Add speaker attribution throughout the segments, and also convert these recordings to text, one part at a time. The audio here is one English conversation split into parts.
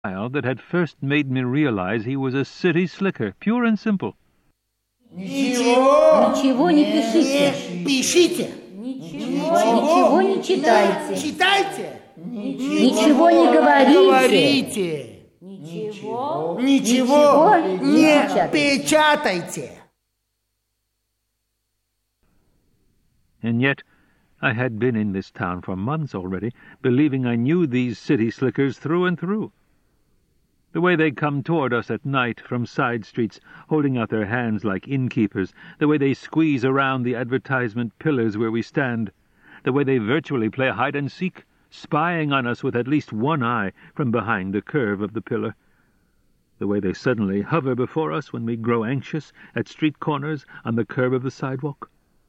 Speaker 1: smile that had first made me realize he was a city slicker, pure and simple.
Speaker 2: Ничего не пишите.
Speaker 3: Пишите.
Speaker 2: Ничего не читайте.
Speaker 3: Читайте.
Speaker 2: Ничего не говорите.
Speaker 3: Ничего
Speaker 2: не
Speaker 3: печатайте.
Speaker 1: And yet I had been in this town for months already, believing I knew these city slickers through and through. The way they come toward us at night from side streets, holding out their hands like innkeepers, the way they squeeze around the advertisement pillars where we stand, the way they virtually play hide-and-seek, spying on us with at least one eye from behind the curve of the pillar, the way they suddenly hover before us when we grow anxious at street corners on the curb of the sidewalk.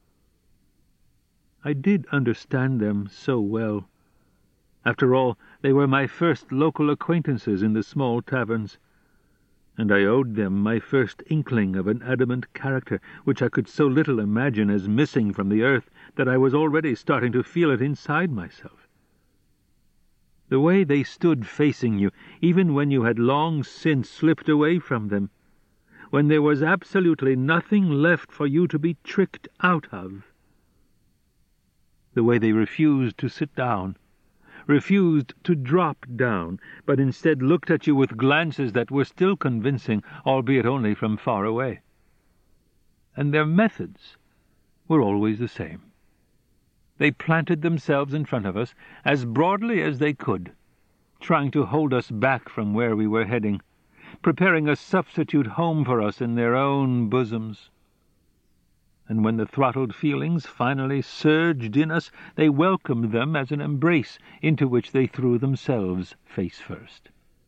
Speaker 1: I did understand them so well. After all, they were my first local acquaintances in the small taverns, and I owed them my first inkling of an adamant character which I could so little imagine as missing from the earth that I was already starting to feel it inside myself. The way they stood facing you, even when you had long since slipped away from them, when there was absolutely nothing left for you to be tricked out of. The way they refused to sit down, refused to drop down, but instead looked at you with glances that were still convincing, albeit only from far away. And their methods were always the same. They planted themselves in front of us as broadly as they could, trying to hold us back from where we were heading, preparing a substitute home for us in their own bosoms. And when the throttled feelings finally surged in us, they welcomed them as an embrace into which they threw themselves face first.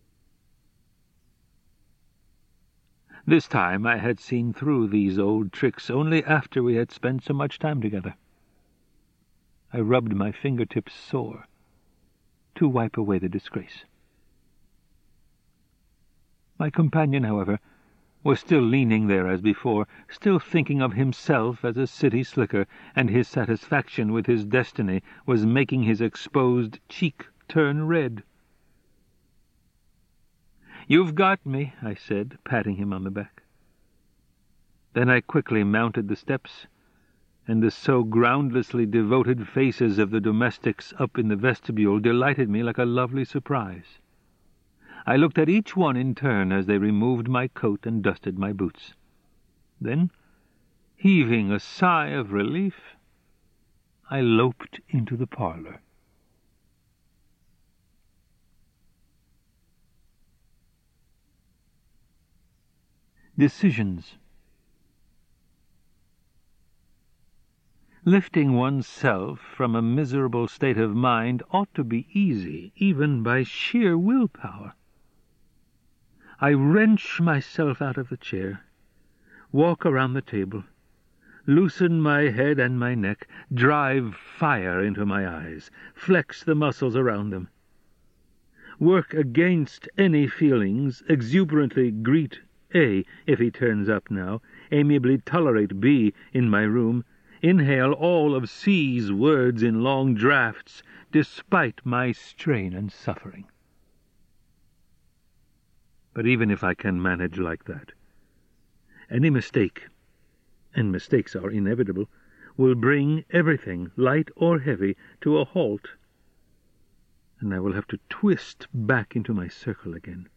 Speaker 1: This time I had seen through these old tricks only after we had spent so much time together. I rubbed my fingertips sore to wipe away the disgrace. My companion, however, was still leaning there as before, still thinking of himself as a city slicker, and his satisfaction with his destiny was making his exposed cheek turn red. "You've got me," I said, patting him on the back. Then I quickly mounted the steps, and the so groundlessly devoted faces of the domestics up in the vestibule delighted me like a lovely surprise. I looked at each one in turn as they removed my coat and dusted my boots. Then, heaving a sigh of relief, I loped into the parlor. Decisions. Lifting oneself from a miserable state of mind ought to be easy, even by sheer willpower. I wrench myself out of the chair, walk around the table, loosen my head and my neck, drive fire into my eyes, flex the muscles around them, work against any feelings, exuberantly greet A if he turns up now, amiably tolerate B in my room, inhale all of C's words in long draughts, despite my strain and suffering. But even if I can manage like that, any mistake, and mistakes are inevitable, will bring everything, light or heavy, to a halt, and I will have to twist back into my circle again.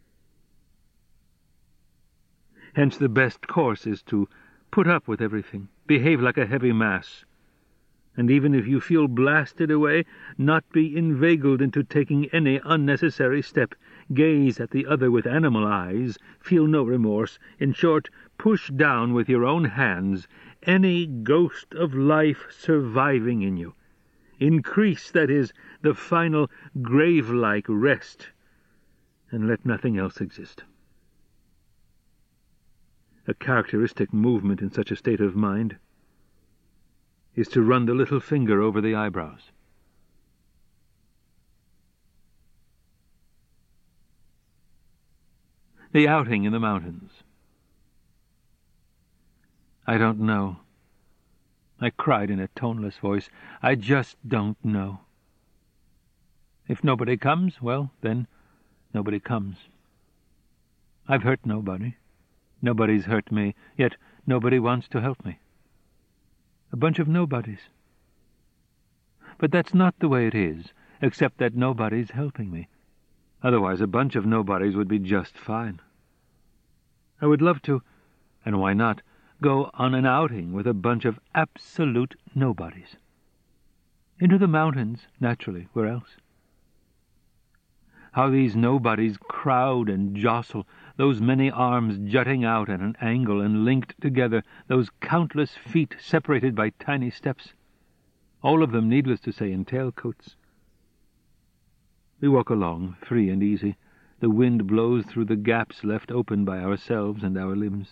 Speaker 1: Hence the best course is to put up with everything, behave like a heavy mass, and even if you feel blasted away, not be inveigled into taking any unnecessary step, gaze at the other with animal eyes, feel no remorse, in short, push down with your own hands any ghost of life surviving in you. Increase, that is, the final grave-like rest, and let nothing else exist. A characteristic movement in such a state of mind is to run the little finger over the eyebrows. The outing in the mountains. I don't know. I cried in a toneless voice. I just don't know. If nobody comes, well, then nobody comes. I've hurt nobody. Nobody's hurt me, yet nobody wants to help me. A bunch of nobodies. But that's not the way it is, except that nobody's helping me. Otherwise a bunch of nobodies would be just fine. I would love to, and why not, go on an outing with a bunch of absolute nobodies. Into the mountains, naturally, where else? How these nobodies crowd and jostle, those many arms jutting out at an angle and linked together, those countless feet separated by tiny steps, all of them, needless to say, in tailcoats. We walk along, free and easy. The wind blows through the gaps left open by ourselves and our limbs.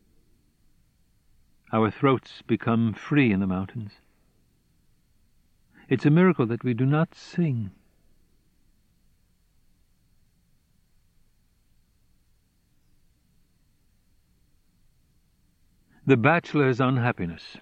Speaker 1: Our throats become free in the mountains. It's a miracle that we do not sing. The bachelor's unhappiness.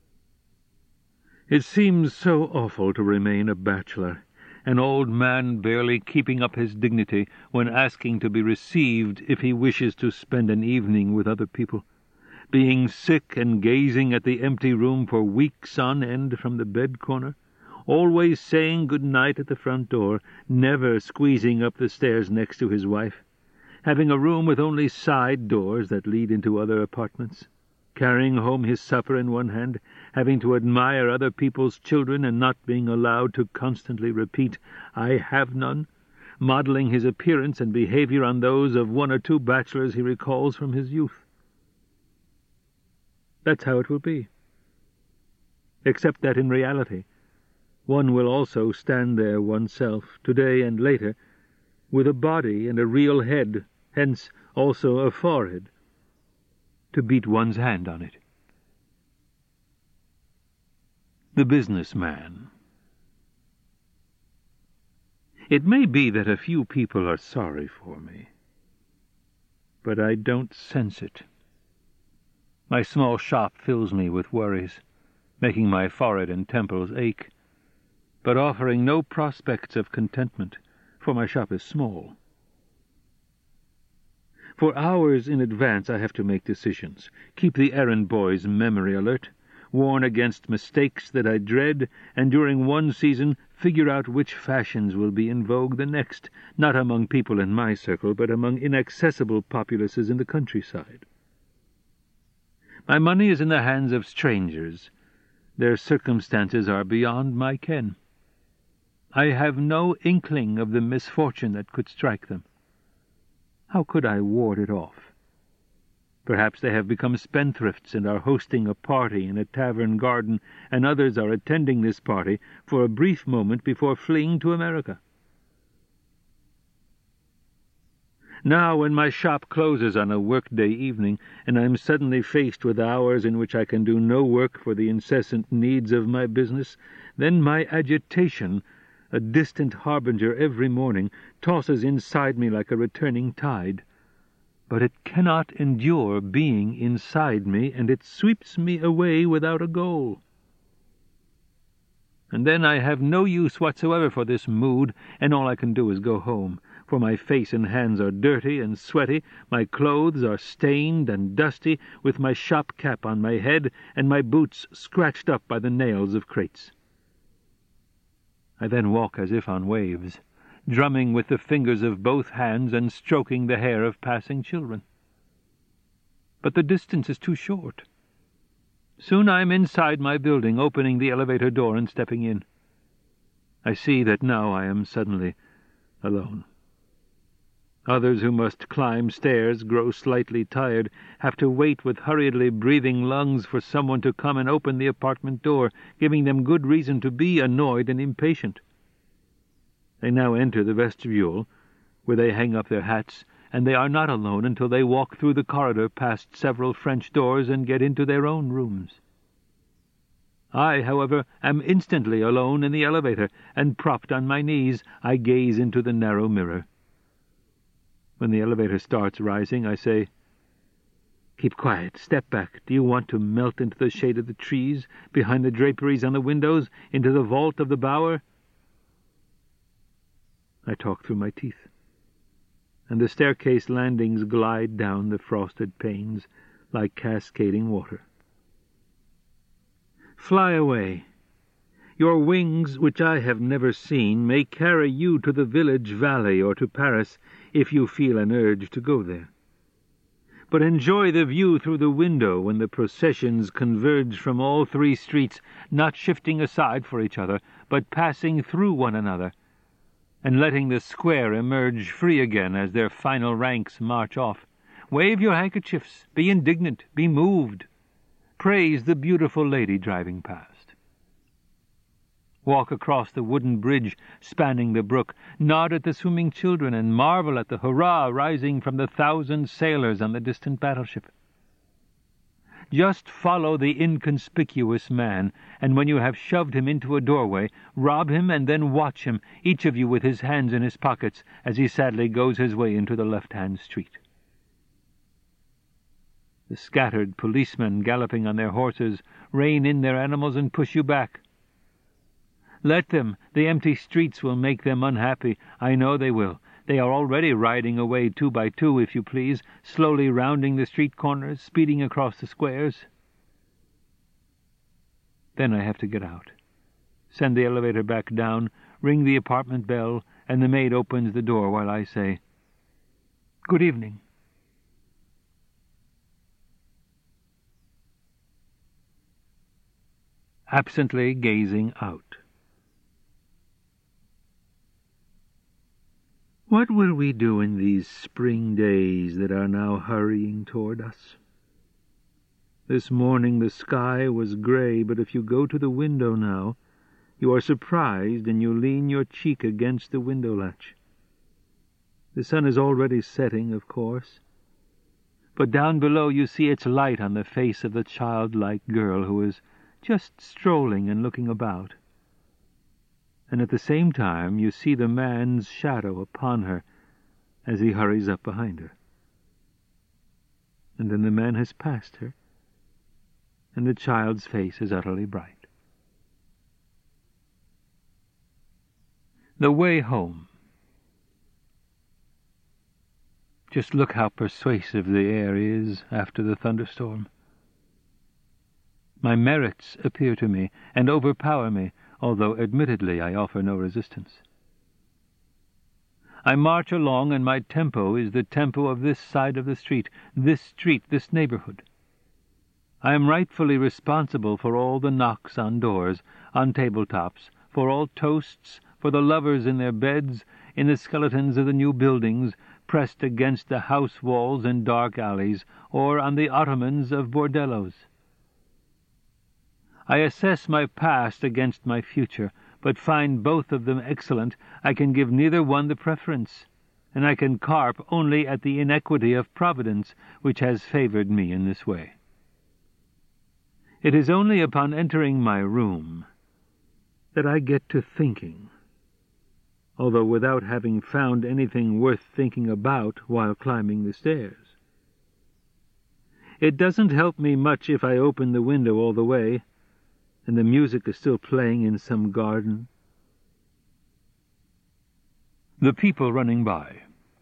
Speaker 1: It seems so awful to remain a bachelor, an old man barely keeping up his dignity when asking to be received if he wishes to spend an evening with other people, being sick and gazing at the empty room for weeks on end from the bed corner, always saying good night at the front door, never squeezing up the stairs next to his wife, having a room with only side doors that lead into other apartments, carrying home his supper in one hand, having to admire other people's children and not being allowed to constantly repeat, "I have none," modeling his appearance and behavior on those of one or two bachelors he recalls from his youth. That's how it will be. Except that in reality, one will also stand there oneself, today and later, with a body and a real head, hence also a forehead, to beat one's hand on it. The businessman. It may be that a few people are sorry for me, but I don't sense it. My small shop fills me with worries, making my forehead and temples ache, but offering no prospects of contentment, for my shop is small. For hours in advance I have to make decisions, keep the errand boy's memory alert, warn against mistakes that I dread, and during one season figure out which fashions will be in vogue the next, not among people in my circle, but among inaccessible populaces in the countryside. My money is in the hands of strangers. Their circumstances are beyond my ken. I have no inkling of the misfortune that could strike them. How could I ward it off? Perhaps they have become spendthrifts and are hosting a party in a tavern garden, and others are attending this party for a brief moment before fleeing to America. Now, when my shop closes on a work-day evening, and I am suddenly faced with hours in which I can do no work for the incessant needs of my business, then my agitation, a distant harbinger every morning, tosses inside me like a returning tide. But it cannot endure being inside me, and it sweeps me away without a goal. And then I have no use whatsoever for this mood, and all I can do is go home, for my face and hands are dirty and sweaty, my clothes are stained and dusty, with my shop cap on my head, and my boots scratched up by the nails of crates. I then walk as if on waves, drumming with the fingers of both hands and stroking the hair of passing children. But the distance is too short. Soon I am inside my building, opening the elevator door and stepping in. I see that now I am suddenly alone. Others who must climb stairs, grow slightly tired, have to wait with hurriedly breathing lungs for someone to come and open the apartment door, giving them good reason to be annoyed and impatient. They now enter the vestibule, where they hang up their hats, and they are not alone until they walk through the corridor past several French doors and get into their own rooms. I, however, am instantly alone in the elevator, and propped on my knees, I gaze into the narrow mirror. When the elevator starts rising, I say, "Keep quiet, step back. Do you want to melt into the shade of the trees, behind the draperies on the windows, into the vault of the bower?" I talk through my teeth. and the staircase landings glide down the frosted panes like cascading water. Fly away. Your wings, which I have never seen, may carry you to the village valley or to Paris if you feel an urge to go there. But enjoy the view through the window when the processions converge from all three streets, not shifting aside for each other, but passing through one another, and letting the square emerge free again as their final ranks march off. Wave your handkerchiefs, be indignant, be moved. Praise the beautiful lady driving past. Walk across the wooden bridge spanning the brook, nod at the swimming children, and marvel at the hurrah rising from the 1,000 sailors on the distant battleship. Just follow the inconspicuous man, and when you have shoved him into a doorway, rob him and then watch him, each of you with his hands in his pockets, as he sadly goes his way into the left-hand street. The scattered policemen galloping on their horses rein in their animals and push you back. Let them. The empty streets will make them unhappy. I know they will. They are already riding away 2 by 2, if you please, slowly rounding the street corners, speeding across the squares. Then I have to get out, send the elevator back down, ring the apartment bell, and the maid opens the door while I say, "Good evening." Absently gazing out. What will we do in these spring days that are now hurrying toward us? This morning the sky was grey, but if you go to the window now, you are surprised and you lean your cheek against the window latch. The sun is already setting, of course, but down below you see its light on the face of the childlike girl who is just strolling and looking about. And at the same time you see the man's shadow upon her as he hurries up behind her. And then the man has passed her, and the child's face is utterly bright. The way home. Just look how persuasive the air is after the thunderstorm. My merits appear to me and overpower me, although admittedly I offer no resistance. I march along, and my tempo is the tempo of this side of the street, this neighborhood. I am rightfully responsible for all the knocks on doors, on tabletops, for all toasts, for the lovers in their beds, in the skeletons of the new buildings, pressed against the house walls in dark alleys, or on the ottomans of bordellos. I assess my past against my future, but find both of them excellent. I can give neither one the preference, and I can carp only at the inequity of Providence, which has favored me in this way. It is only upon entering my room that I get to thinking, although without having found anything worth thinking about while climbing the stairs. It doesn't help me much if I open the window all the way, and the music is still playing in some garden. The people running by.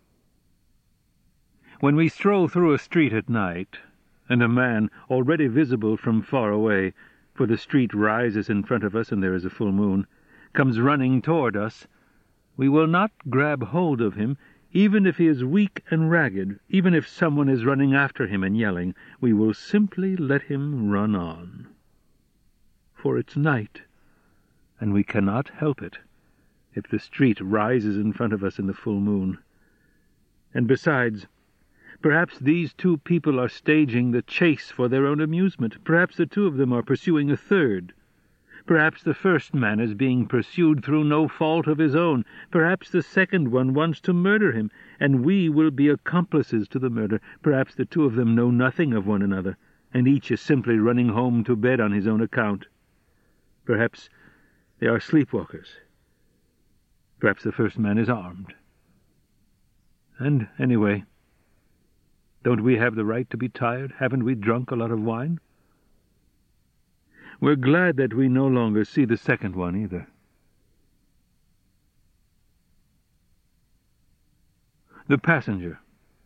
Speaker 1: When we stroll through a street at night, and a man, already visible from far away, for the street rises in front of us and there is a full moon, comes running toward us, we will not grab hold of him, even if he is weak and ragged, even if someone is running after him and yelling. We will simply let him run on. For it's night, and we cannot help it if the street rises in front of us in the full moon. And besides, perhaps these two people are staging the chase for their own amusement. Perhaps the two of them are pursuing a third. Perhaps the first man is being pursued through no fault of his own. Perhaps the second one wants to murder him, and we will be accomplices to the murder. Perhaps the two of them know nothing of one another, and each is simply running home to bed on his own account. Perhaps they are sleepwalkers. Perhaps the first man is armed. And anyway, don't we have the right to be tired? Haven't we drunk a lot of wine? We're glad that we no longer see the second one either. The passenger.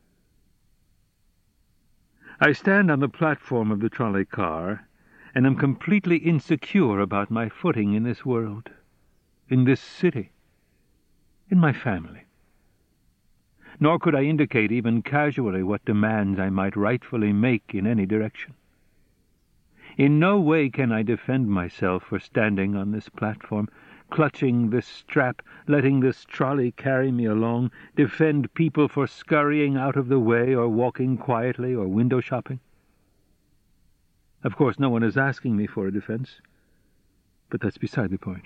Speaker 1: I stand on the platform of the trolley car, and am completely insecure about my footing in this world, in this city, in my family. Nor could I indicate even casually what demands I might rightfully make in any direction. In no way can I defend myself for standing on this platform, clutching this strap, letting this trolley carry me along, defend people for scurrying out of the way or walking quietly or window shopping. Of course, no one is asking me for a defense, but that's beside the point.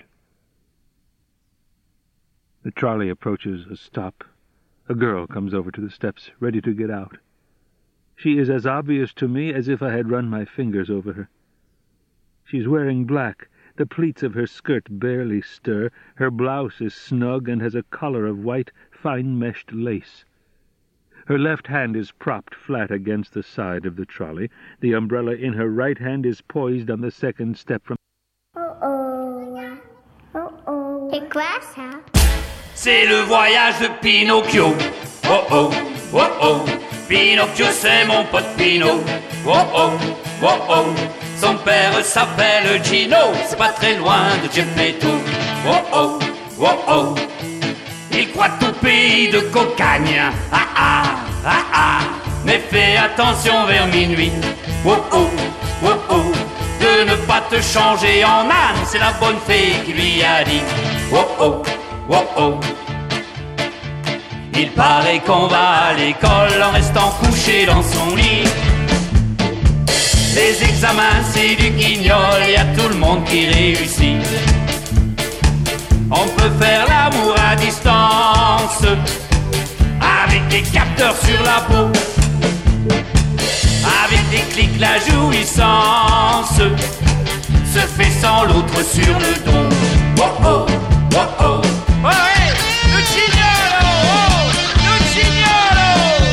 Speaker 1: The trolley approaches a stop. A girl comes over to the steps, ready to get out. She is as obvious to me as if I had run my fingers over her. She's wearing black. The pleats of her skirt barely stir. Her blouse is snug and has a collar of white, fine-meshed lace. Her left hand is propped flat against the side of the trolley. The umbrella in her right hand is poised on the second step from...
Speaker 4: C'est quoi ça?
Speaker 5: C'est le voyage de Pinocchio. Oh oh, oh oh. Pinocchio, c'est mon pote Pino. Oh oh, oh oh. Son père s'appelle Gino. C'est pas très loin de Geppetto. Oh oh, oh oh. Il croit tout pays de cocagne. Ah ah, ah ah. Mais fais attention vers minuit. Oh oh, oh oh. De ne pas te changer en âne. C'est la bonne fée qui lui a dit. Oh oh, oh oh. Il paraît qu'on va à l'école en restant couché dans son lit. Les examens c'est du guignol, y a tout le monde qui réussit. On peut faire l'amour à distance, avec des capteurs sur la peau. Avec des clics la jouissance se fait sans l'autre sur le dos. Oh oh, oh oh. Oh hey, Lucignolo, oh, Lucignolo.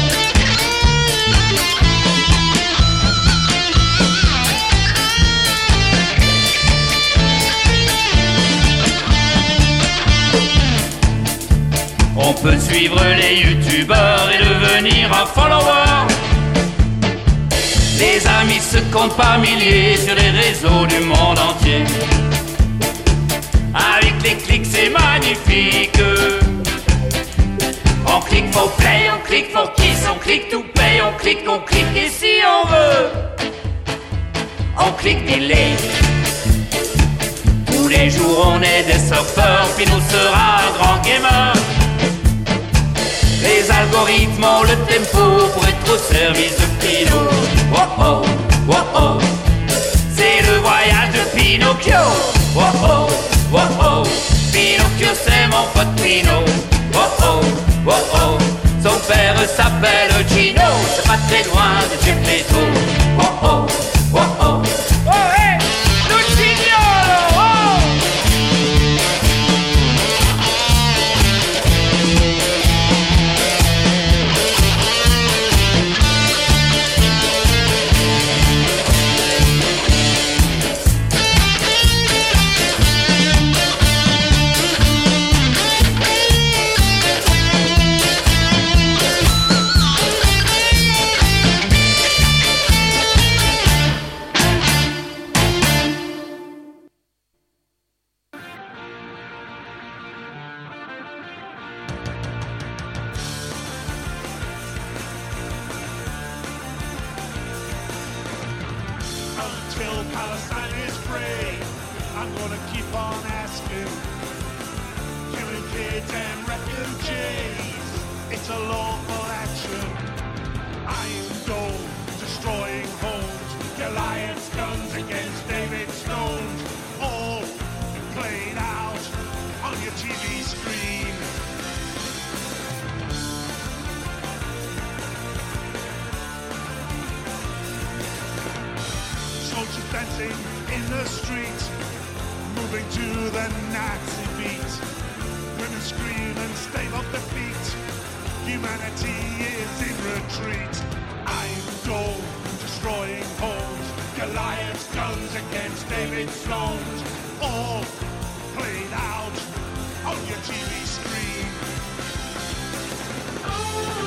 Speaker 5: On peut suivre les youtubeurs et devenir un follower. Les amis se comptent par milliers sur les réseaux du monde entier. Avec les clics c'est magnifique. On clique for play, on clique for kiss, on clique to pay, on clique et si on veut, on clique delay. Tous les jours on est des surfeurs, puis nous sera un grand gamer. Les algorithmes ont le tempo pour être au service de Pino. Oh oh, oh oh. C'est le voyage de Pinocchio. Oh oh, oh oh. Pinocchio c'est mon pote Pino. Oh oh, oh oh. Son père s'appelle Gino. C'est pas très loin de Geppetto. Oh oh, oh oh. Oh hey, Lucignolo, oh.
Speaker 6: Until Palestine is free, I'm gonna keep on asking. Killing kids and refugees, it's a lawful action. Iron Dome, destroying homes, Goliath's guns against David Stones, all played out on your TV screen. Soldiers dancing in the street, moving to the Nazi beat. Women scream and stave off defeat. Humanity is in retreat. Iron Dome, destroying homes. Goliath's guns against David Stones. All played out on your TV screen.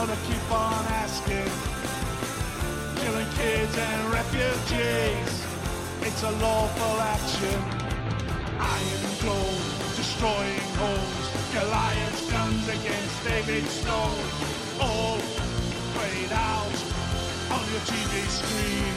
Speaker 6: gonna keep on asking. Killing kids and refugees, it's a lawful action. Iron Dome, destroying homes, Goliath's guns against David Stone. All played out on your TV screen.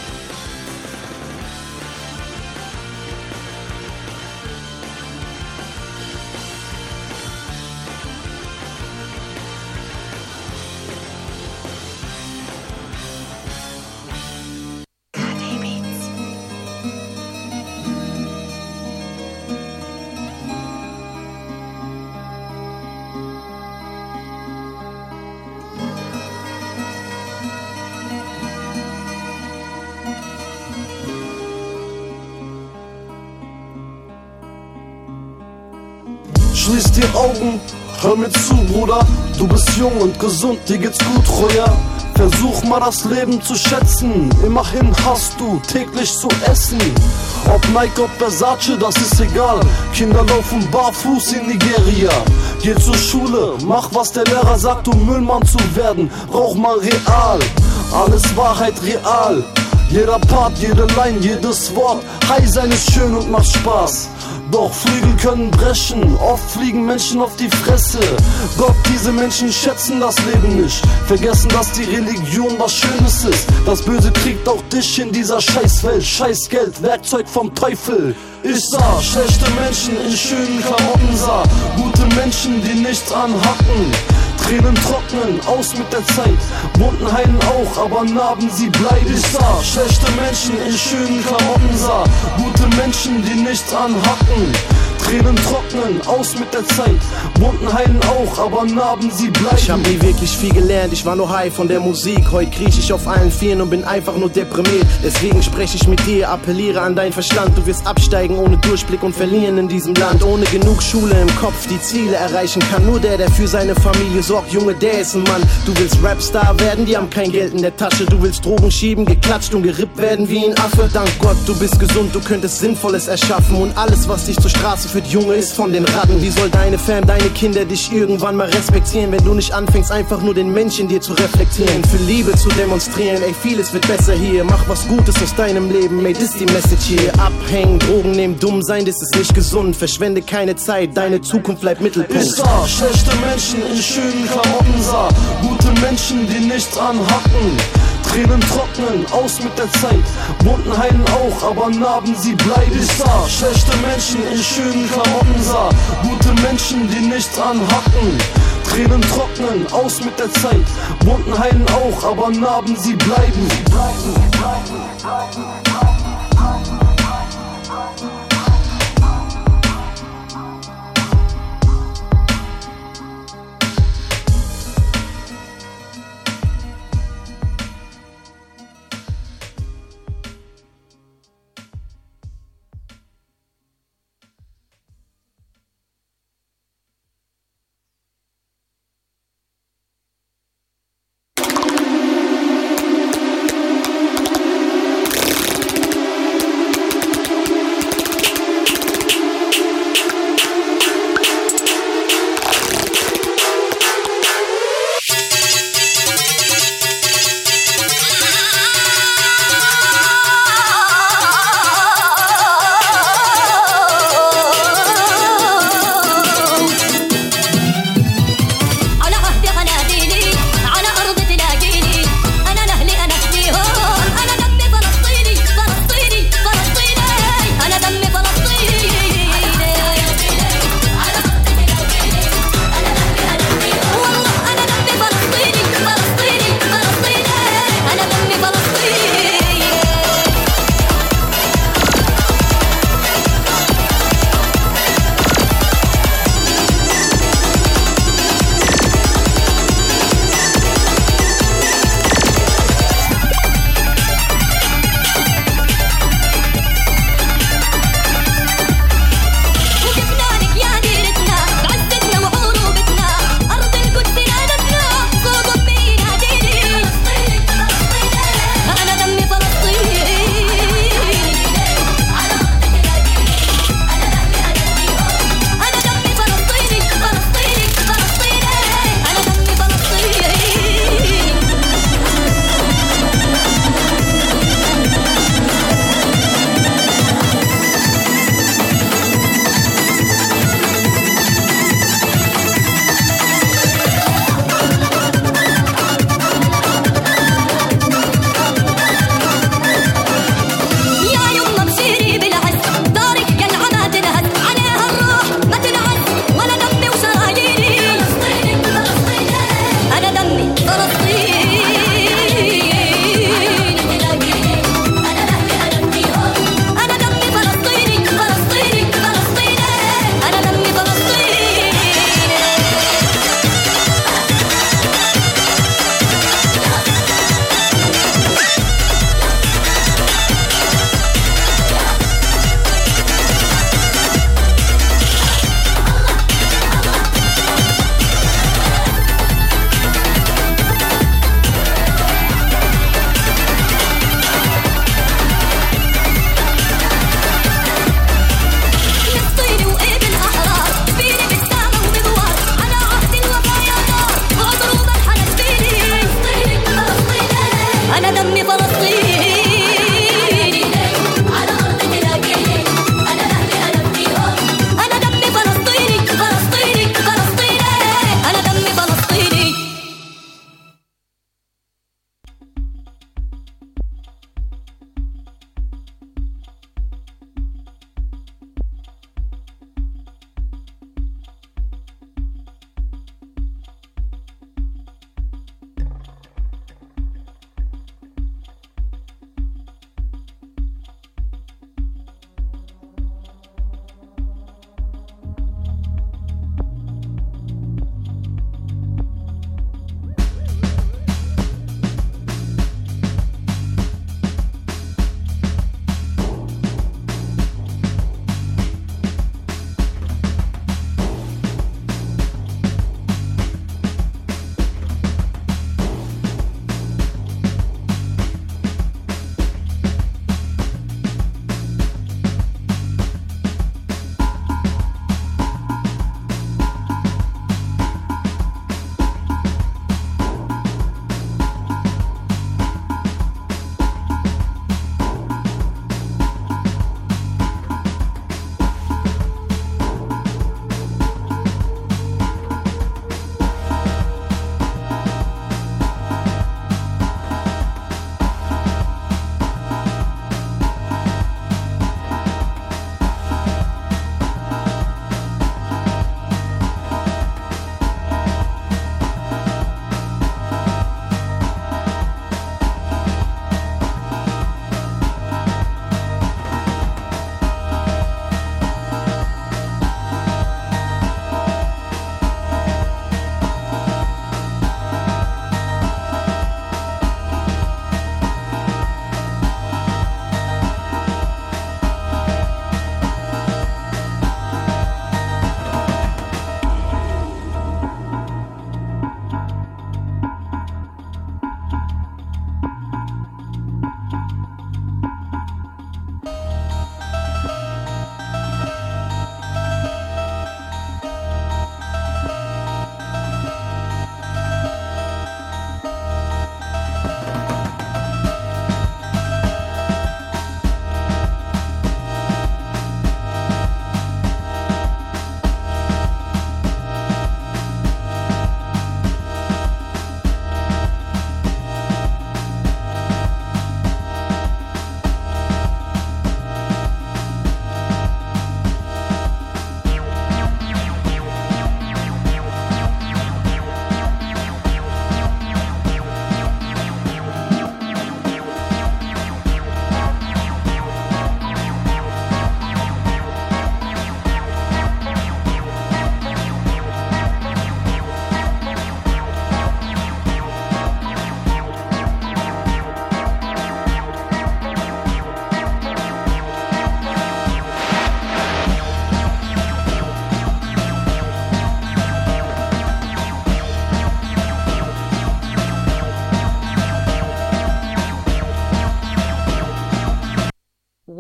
Speaker 7: Schließ die Augen, hör mir zu, Bruder. Du bist jung und gesund, dir geht's gut, Roja. Versuch mal das Leben zu schätzen. Immerhin hast du täglich zu essen. Ob Nike, ob Versace, das ist egal. Kinder laufen barfuß in Nigeria. Geh zur Schule, mach was der Lehrer sagt, um Müllmann zu werden. Rauch mal real, alles Wahrheit real. Jeder Part, jede Line, jedes Wort. High sein ist schön und macht Spaß. Doch Flügel können brechen, oft fliegen Menschen auf die Fresse. Gott, diese Menschen schätzen das Leben nicht, vergessen, dass die Religion was Schönes ist. Das Böse kriegt auch dich in dieser Scheißwelt. Scheißgeld, Werkzeug vom Teufel. Ich sah schlechte Menschen in schönen Klamotten, sah gute Menschen, die nichts anhatten. Tränen trocknen aus mit der Zeit, Wunden heilen auch, aber Narben sie bleiben. Ich sah schlechte Menschen in schönen Klamotten, sah gute Menschen, die nichts anhatten. Tränen trocknen aus mit der Zeit, Wunden heilen auch, aber Narben sie bleiben.
Speaker 8: Ich hab nie wirklich viel gelernt, ich war nur high von der Musik. Heute kriech ich auf allen Vieren und bin einfach nur deprimiert. Deswegen spreche ich mit dir, appelliere an deinen Verstand. Du wirst absteigen ohne Durchblick und verlieren in diesem Land. Ohne genug Schule im Kopf, die Ziele erreichen kann nur der für seine Familie sorgt. Junge, der ist ein Mann. Du willst Rapstar werden, die haben kein Geld in der Tasche. Du willst Drogen schieben, geklatscht und gerippt werden wie ein Affe. Dank Gott, du bist gesund, du könntest Sinnvolles erschaffen. Und alles, was dich zur Straße führt, Junge, ist von den Ratten. Wie soll deine Fam, deine Kinder dich irgendwann mal respektieren, wenn du nicht anfängst, einfach nur den Mensch in dir zu reflektieren, für Liebe zu demonstrieren? Ey, vieles wird besser hier. Mach was Gutes aus deinem Leben, ey, das ist die Message hier. Abhängen, Drogen nehmen, dumm sein, das ist nicht gesund. Verschwende keine Zeit, deine Zukunft bleibt Mittelpunkt.
Speaker 7: Ich sah schlechte Menschen in schönen Klamotten, sah gute Menschen, die nichts anhatten. Tränen trocknen aus mit der Zeit, Wunden heilen auch, aber Narben sie bleiben. Ich sah schlechte Menschen in schönen Klamotten, sah gute Menschen, die nichts anhatten. Tränen trocknen aus mit der Zeit, Wunden heilen auch, aber Narben sie bleiben.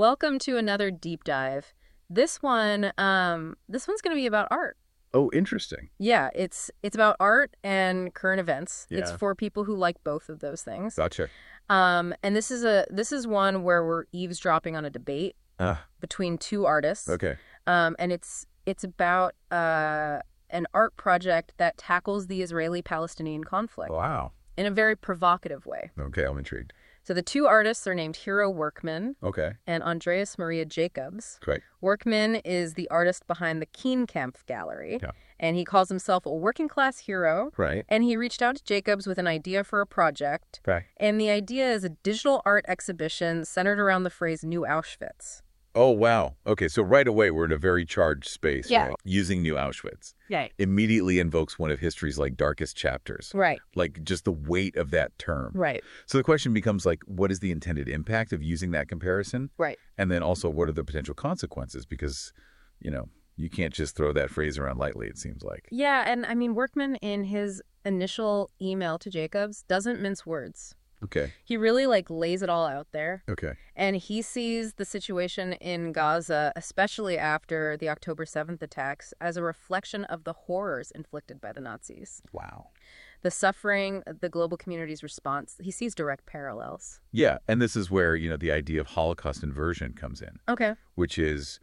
Speaker 9: welcome to another deep dive. This one's going to be about art.
Speaker 10: Oh, interesting.
Speaker 9: Yeah, it's about art and current events.
Speaker 10: Yeah.
Speaker 9: It's for people who like both of those things.
Speaker 10: Gotcha.
Speaker 9: And this is one where we're eavesdropping on a debate between two artists.
Speaker 10: Okay.
Speaker 9: And it's about an art project that tackles the Israeli-Palestinian conflict.
Speaker 10: Wow.
Speaker 9: In a very provocative way.
Speaker 10: Okay, I'm intrigued.
Speaker 9: So the two artists are named Hero Workman and Andreas Maria Jacobs.
Speaker 10: Great.
Speaker 9: Workman is the artist behind the Keenkampf Gallery, and he calls himself a working-class hero.
Speaker 10: Right.
Speaker 9: And he reached out to Jacobs with an idea for a project.
Speaker 10: Right.
Speaker 9: And the idea is a digital art exhibition centered around the phrase New Auschwitz.
Speaker 10: Oh, wow. Okay, so right away we're in a very charged space.
Speaker 9: Yeah.
Speaker 10: Right? Using New Auschwitz.
Speaker 9: Right.
Speaker 10: Immediately invokes one of history's darkest chapters.
Speaker 9: Right.
Speaker 10: Like just the weight of that term.
Speaker 9: Right.
Speaker 10: So the question becomes what is the intended impact of using that comparison?
Speaker 9: Right.
Speaker 10: And then also what are the potential consequences? Because, you can't just throw that phrase around lightly, it seems like.
Speaker 9: Yeah, and I mean, Workman in his initial email to Jacobs doesn't mince words.
Speaker 10: Okay.
Speaker 9: He really lays it all out there.
Speaker 10: Okay.
Speaker 9: And he sees the situation in Gaza, especially after the October 7th attacks, as a reflection of the horrors inflicted by the Nazis.
Speaker 10: Wow.
Speaker 9: The suffering, the global community's response, he sees direct parallels.
Speaker 10: Yeah, and this is where, the idea of Holocaust inversion comes in.
Speaker 9: Okay.
Speaker 10: Which is,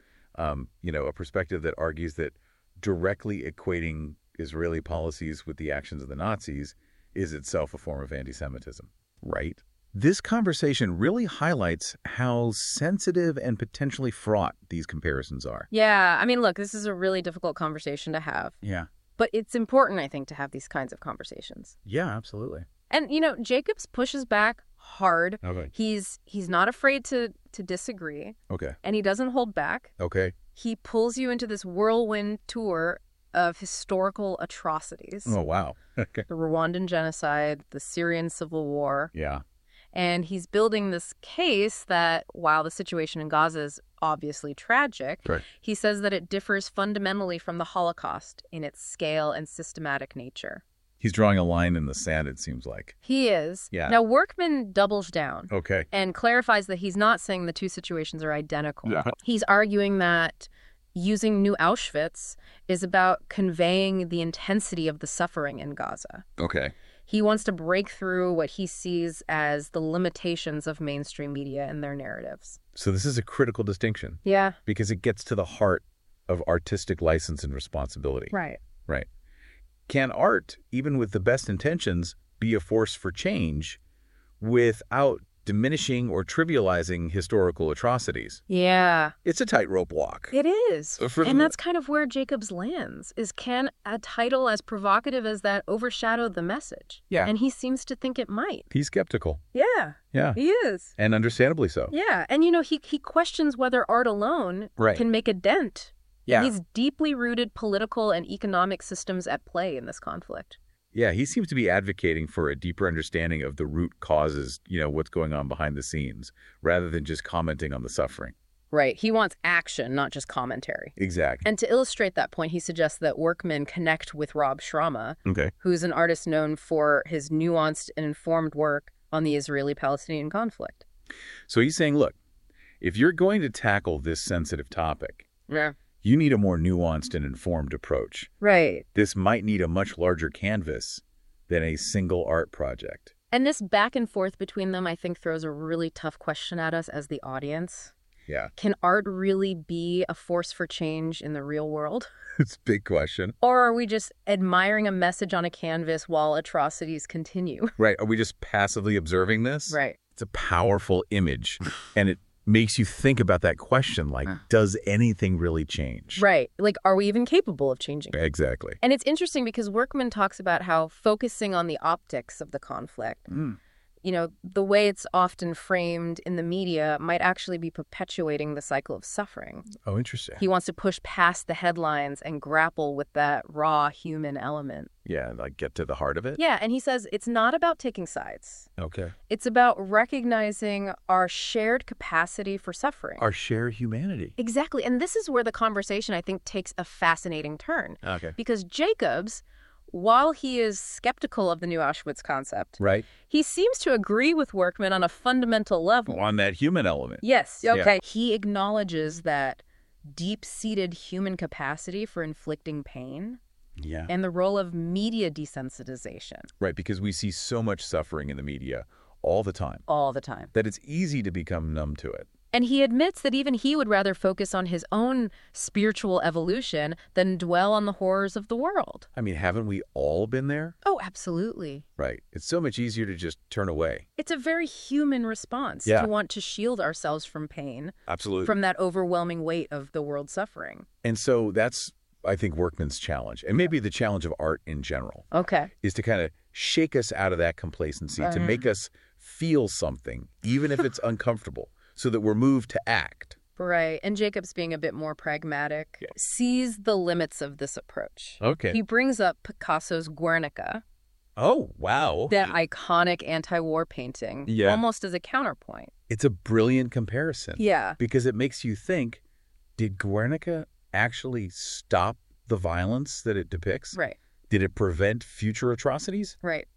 Speaker 10: a perspective that argues that directly equating Israeli policies with the actions of the Nazis is itself a form of anti-Semitism. Right. This conversation really highlights how sensitive and potentially fraught these comparisons are.
Speaker 9: Yeah. I mean, look, this is a really difficult conversation to have.
Speaker 10: Yeah.
Speaker 9: But it's important, I think, to have these kinds of conversations.
Speaker 10: Yeah, absolutely.
Speaker 9: And, Jacobs pushes back hard.
Speaker 10: Okay.
Speaker 9: He's not afraid to disagree.
Speaker 10: Okay.
Speaker 9: And he doesn't hold back.
Speaker 10: Okay.
Speaker 9: He pulls you into this whirlwind tour of historical atrocities.
Speaker 10: Oh, wow. Okay.
Speaker 9: The Rwandan genocide, the Syrian civil war.
Speaker 10: Yeah.
Speaker 9: And he's building this case that while the situation in Gaza is obviously tragic, he says that it differs fundamentally from the Holocaust in its scale and systematic nature.
Speaker 10: He's drawing a line in the sand, it seems like.
Speaker 9: He is.
Speaker 10: Yeah.
Speaker 9: Now, Workman doubles down.
Speaker 10: Okay.
Speaker 9: And clarifies that he's not saying the two situations are identical.
Speaker 10: Yeah.
Speaker 9: He's arguing that using New Auschwitz is about conveying the intensity of the suffering in Gaza.
Speaker 10: Okay.
Speaker 9: He wants to break through what he sees as the limitations of mainstream media and their narratives.
Speaker 10: So this is a critical distinction.
Speaker 9: Yeah.
Speaker 10: Because it gets to the heart of artistic license and responsibility.
Speaker 9: Right.
Speaker 10: Right. Can art, even with the best intentions, be a force for change without diminishing or trivializing historical atrocities?
Speaker 9: Yeah.
Speaker 10: It's a tightrope walk.
Speaker 9: It is. And that's kind of where Jacobs lands, is can a title as provocative as that overshadow the message?
Speaker 10: Yeah.
Speaker 9: And he seems to think it might.
Speaker 10: He's skeptical.
Speaker 9: Yeah.
Speaker 10: Yeah.
Speaker 9: He is.
Speaker 10: And understandably so.
Speaker 9: Yeah. And, he questions whether art alone can make a dent.
Speaker 10: Yeah.
Speaker 9: These deeply rooted political and economic systems at play in this conflict.
Speaker 10: Yeah, he seems to be advocating for a deeper understanding of the root causes, what's going on behind the scenes, rather than just commenting on the suffering.
Speaker 9: Right. He wants action, not just commentary.
Speaker 10: Exactly.
Speaker 9: And to illustrate that point, he suggests that Workman connect with Rob Schrama, who's an artist known for his nuanced and informed work on the Israeli-Palestinian conflict.
Speaker 10: So he's saying, look, if you're going to tackle this sensitive topic, you need a more nuanced and informed approach.
Speaker 9: Right.
Speaker 10: This might need a much larger canvas than a single art project.
Speaker 9: And this back and forth between them, I think, throws a really tough question at us as the audience.
Speaker 10: Yeah.
Speaker 9: Can art really be a force for change in the real world?
Speaker 10: It's a big question.
Speaker 9: Or are we just admiring a message on a canvas while atrocities continue?
Speaker 10: Right. Are we just passively observing this?
Speaker 9: Right.
Speaker 10: It's a powerful image. And it makes you think about that question, does anything really change?
Speaker 9: Right. Are we even capable of changing?
Speaker 10: Exactly.
Speaker 9: And it's interesting because Workman talks about how focusing on the optics of the conflict, the way it's often framed in the media might actually be perpetuating the cycle of suffering.
Speaker 10: Oh, interesting.
Speaker 9: He wants to push past the headlines and grapple with that raw human element.
Speaker 10: Yeah, get to the heart of it?
Speaker 9: Yeah, and he says it's not about taking sides.
Speaker 10: Okay.
Speaker 9: It's about recognizing our shared capacity for suffering.
Speaker 10: Our shared humanity.
Speaker 9: Exactly. And this is where the conversation, I think, takes a fascinating turn.
Speaker 10: Okay.
Speaker 9: Because Jacobs while he is skeptical of the new Auschwitz concept,
Speaker 10: right,
Speaker 9: he seems to agree with Workman on a fundamental level.
Speaker 10: On that human element.
Speaker 9: Yes, okay.
Speaker 10: Yeah.
Speaker 9: He acknowledges that deep-seated human capacity for inflicting pain
Speaker 10: Yeah.
Speaker 9: and the role of media desensitization.
Speaker 10: Right, because we see so much suffering in the media all the time.
Speaker 9: All the time.
Speaker 10: That it's easy to become numb to it.
Speaker 9: And he admits that even he would rather focus on his own spiritual evolution than dwell on the horrors of the world.
Speaker 10: I mean, haven't we all been there?
Speaker 9: Oh, absolutely.
Speaker 10: Right. It's so much easier to just turn away.
Speaker 9: It's a very human response to want to shield ourselves from pain.
Speaker 10: Absolutely.
Speaker 9: From that overwhelming weight of the world's suffering.
Speaker 10: And so that's, I think, Workman's challenge, and maybe the challenge of art in general.
Speaker 9: Okay.
Speaker 10: Is to kind of shake us out of that complacency, to make us feel something, even if it's uncomfortable, so that we're moved to act.
Speaker 9: Right. And Jacobs, being a bit more pragmatic, sees the limits of this approach.
Speaker 10: Okay.
Speaker 9: He brings up Picasso's Guernica.
Speaker 10: Oh, wow.
Speaker 9: That iconic anti-war painting, almost as a counterpoint.
Speaker 10: It's a brilliant comparison.
Speaker 9: Yeah.
Speaker 10: Because it makes you think, did Guernica actually stop the violence that it depicts?
Speaker 9: Right.
Speaker 10: Did it prevent future atrocities?
Speaker 9: Right.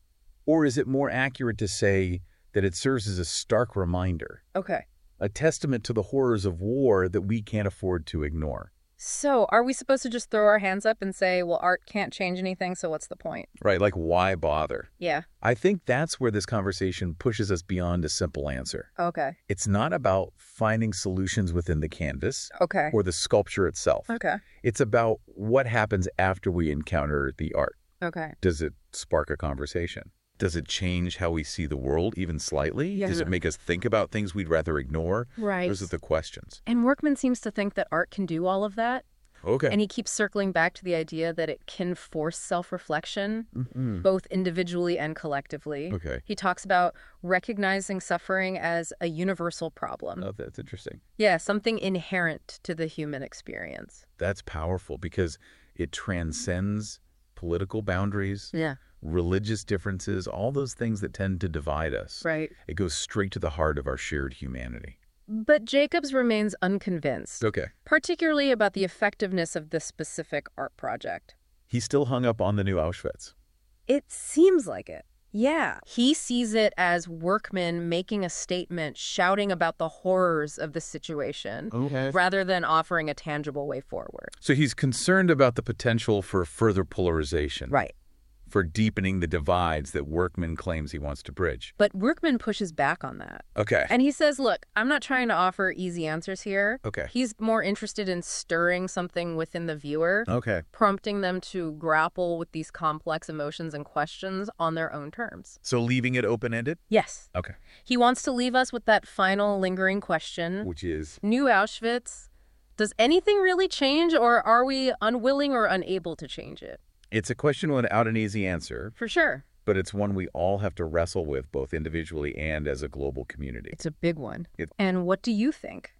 Speaker 10: Or is it more accurate to say that it serves as a stark reminder?
Speaker 9: Okay.
Speaker 10: A testament to the horrors of war that we can't afford to ignore.
Speaker 9: So are we supposed to just throw our hands up and say, well, art can't change anything, so what's the point?
Speaker 10: Right, like why bother?
Speaker 9: Yeah.
Speaker 10: I think that's where this conversation pushes us beyond a simple answer.
Speaker 9: Okay.
Speaker 10: It's not about finding solutions within the canvas or the sculpture itself.
Speaker 9: Okay.
Speaker 10: It's about what happens after we encounter the art.
Speaker 9: Okay.
Speaker 10: Does it spark a conversation? Does it change how we see the world even slightly?
Speaker 9: Yeah.
Speaker 10: Does it make us think about things we'd rather ignore?
Speaker 9: Right.
Speaker 10: Those are the questions.
Speaker 9: And Workman seems to think that art can do all of that.
Speaker 10: Okay.
Speaker 9: And he keeps circling back to the idea that it can force self-reflection, both individually and collectively.
Speaker 10: Okay.
Speaker 9: He talks about recognizing suffering as a universal problem.
Speaker 10: Oh, that's interesting.
Speaker 9: Yeah, something inherent to the human experience.
Speaker 10: That's powerful because it transcends political boundaries, religious differences, all those things that tend to divide us.
Speaker 9: Right.
Speaker 10: It goes straight to the heart of our shared humanity.
Speaker 9: But Jacobs remains unconvinced.
Speaker 10: Okay.
Speaker 9: Particularly about the effectiveness of this specific art project.
Speaker 10: He's still hung up on the new Auschwitz.
Speaker 9: It seems like it. Yeah. He sees it as Workman making a statement, shouting about the horrors of the situation, rather than offering a tangible way forward.
Speaker 10: So he's concerned about the potential for further polarization.
Speaker 9: Right.
Speaker 10: For deepening the divides that Workman claims he wants to bridge.
Speaker 9: But Workman pushes back on that.
Speaker 10: Okay.
Speaker 9: And he says, look, I'm not trying to offer easy answers here.
Speaker 10: Okay.
Speaker 9: He's more interested in stirring something within the viewer.
Speaker 10: Okay.
Speaker 9: Prompting them to grapple with these complex emotions and questions on their own terms.
Speaker 10: So leaving it open-ended?
Speaker 9: Yes.
Speaker 10: Okay.
Speaker 9: He wants to leave us with that final lingering question.
Speaker 10: Which is?
Speaker 9: New Auschwitz. Does anything really change, or are we unwilling or unable to change it?
Speaker 10: It's a question without an easy answer.
Speaker 9: For sure.
Speaker 10: But it's one we all have to wrestle with, both individually and as a global community.
Speaker 9: It's a big one. And what do you think?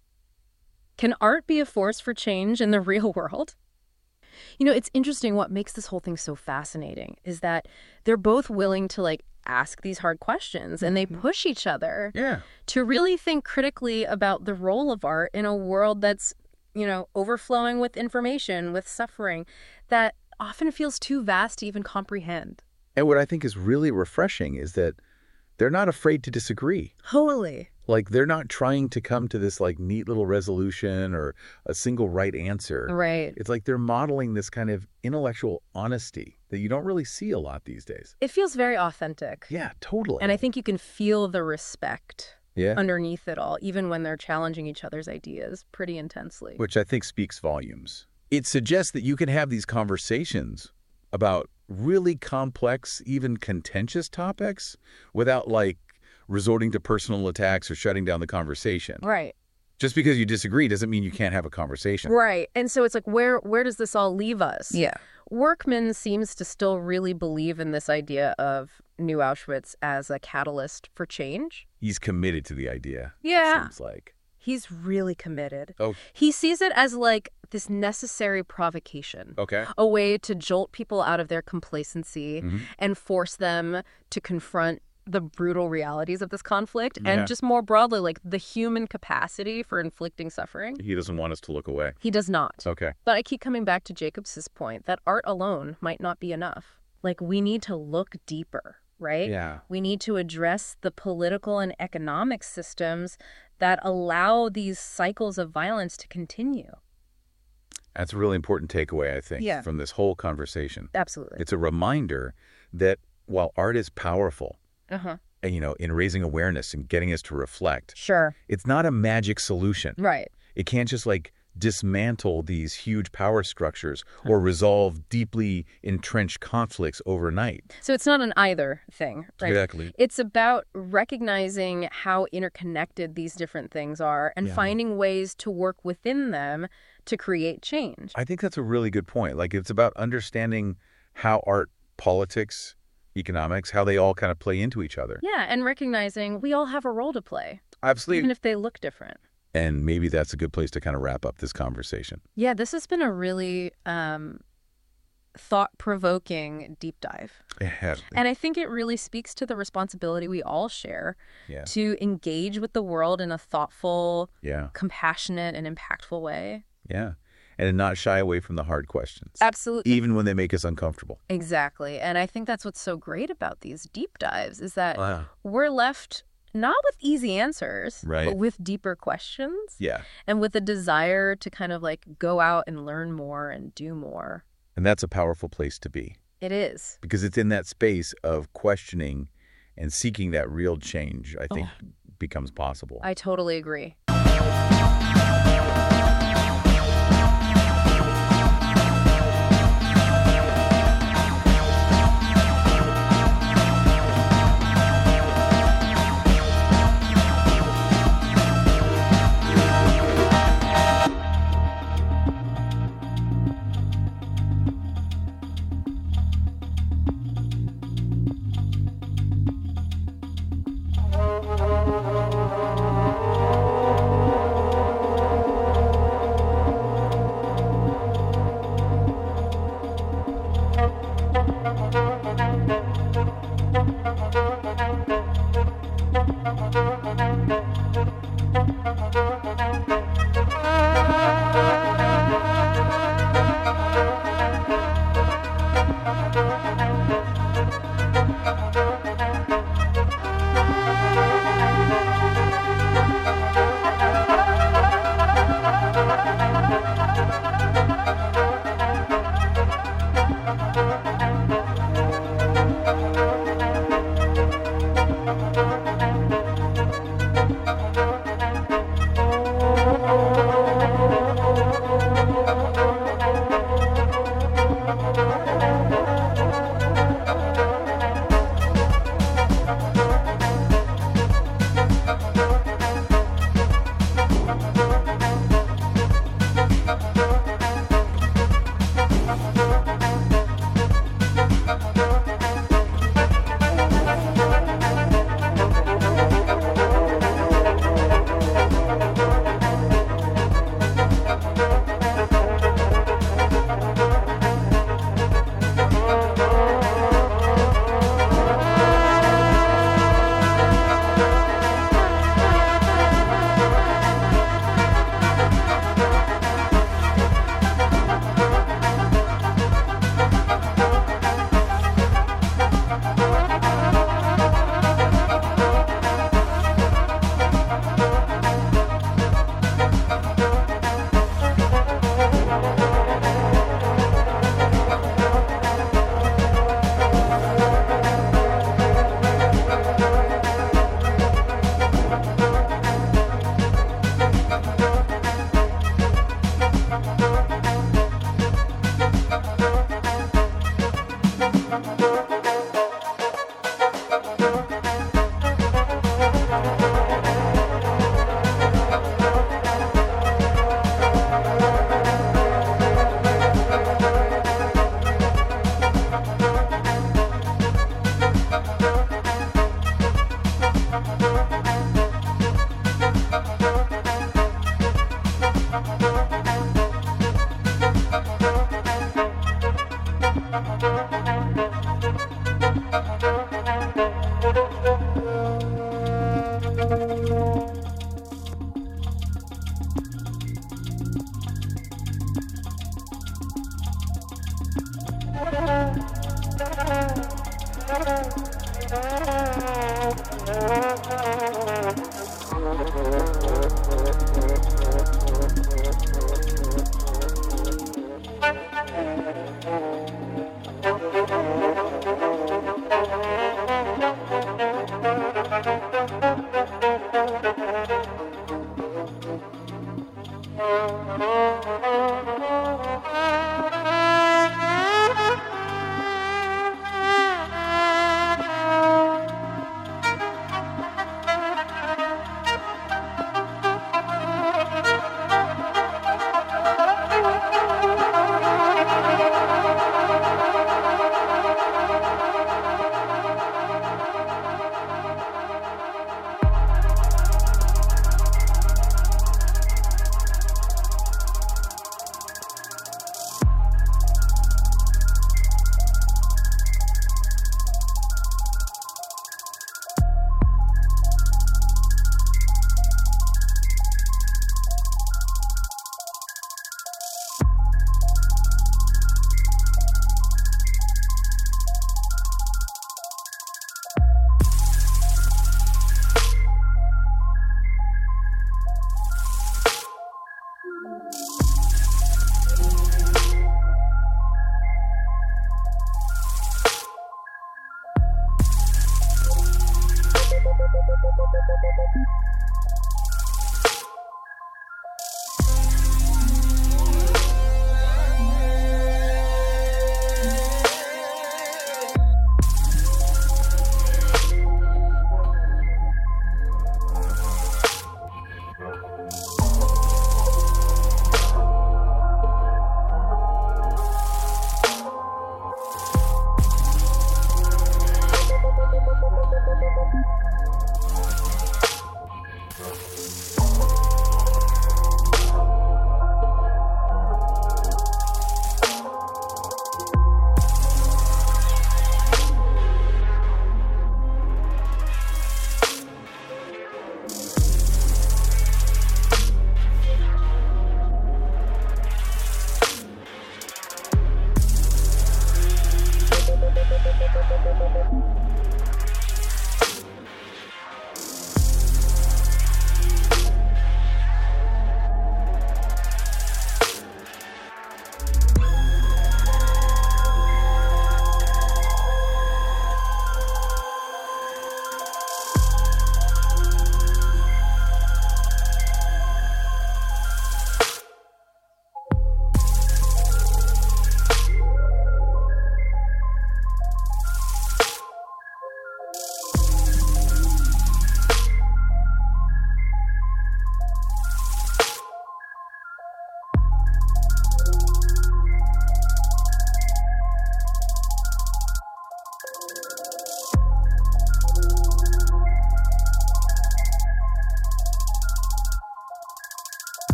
Speaker 9: Can art be a force for change in the real world? You know, it's interesting. What makes this whole thing so fascinating is that they're both willing to, ask these hard questions, and they push each other to really think critically about the role of art in a world that's, overflowing with information, with suffering, that often feels too vast to even comprehend.
Speaker 10: And what I think is really refreshing is that they're not afraid to disagree.
Speaker 9: Totally.
Speaker 10: They're not trying to come to this neat little resolution or a single right answer.
Speaker 9: Right.
Speaker 10: It's like they're modeling this kind of intellectual honesty that you don't really see a lot these days.
Speaker 9: It feels very authentic.
Speaker 10: Yeah, totally.
Speaker 9: And I think you can feel the respect
Speaker 10: yeah.
Speaker 9: underneath it all, even when they're challenging each other's ideas pretty intensely.
Speaker 10: Which I think speaks volumes. It suggests that you can have these conversations about really complex, even contentious topics without, like, resorting to personal attacks or shutting down the conversation.
Speaker 9: Right.
Speaker 10: Just because you disagree doesn't mean you can't have a conversation.
Speaker 9: Right. And so it's like, where does this all leave us?
Speaker 2: Yeah.
Speaker 9: Workman seems to still really believe in this idea of New Auschwitz as a catalyst for change.
Speaker 10: He's committed to the idea.
Speaker 9: Yeah.
Speaker 10: It seems like.
Speaker 9: He's really committed.
Speaker 10: Oh.
Speaker 9: He sees it as like this necessary provocation.
Speaker 10: Okay.
Speaker 9: A way to jolt people out of their complacency
Speaker 10: mm-hmm.
Speaker 9: and force them to confront the brutal realities of this conflict and just more broadly, like the human capacity for inflicting suffering.
Speaker 10: He doesn't want us to look away.
Speaker 9: He does not.
Speaker 10: Okay.
Speaker 9: But I keep coming back to Jacobs's point that art alone might not be enough. Like, we need to look deeper, right?
Speaker 10: Yeah.
Speaker 9: We need to address the political and economic systems that allow these cycles of violence to continue.
Speaker 10: That's a really important takeaway, I think,
Speaker 9: Yeah.
Speaker 10: from this whole conversation.
Speaker 9: Absolutely.
Speaker 10: It's a reminder that while art is powerful, and, in raising awareness and getting us to reflect,
Speaker 9: Sure.
Speaker 10: it's not a magic solution.
Speaker 9: Right.
Speaker 10: It can't just dismantle these huge power structures or resolve deeply entrenched conflicts overnight.
Speaker 9: So it's not an either thing, right?
Speaker 10: Exactly.
Speaker 9: It's about recognizing how interconnected these different things are and finding ways to work within them to create change.
Speaker 10: I think that's a really good point. It's about understanding how art, politics, economics, how they all kind of play into each other.
Speaker 9: Yeah, and recognizing we all have a role to play.
Speaker 10: Absolutely.
Speaker 9: Even if they look different.
Speaker 10: And maybe that's a good place to kind of wrap up this conversation.
Speaker 9: Yeah, this has been a really thought-provoking deep dive.
Speaker 10: It has.
Speaker 9: And I think it really speaks to the responsibility we all share to engage with the world in a thoughtful, compassionate, and impactful way.
Speaker 10: Yeah. And not shy away from the hard questions.
Speaker 9: Absolutely.
Speaker 10: Even when they make us uncomfortable.
Speaker 9: Exactly. And I think that's what's so great about these deep dives is that we're left not with easy answers, but with deeper questions.
Speaker 10: Yeah.
Speaker 9: And with a desire to kind of go out and learn more and do more.
Speaker 10: And that's a powerful place to be.
Speaker 9: It is.
Speaker 10: Because it's in that space of questioning and seeking that real change, I think, becomes possible.
Speaker 9: I totally agree.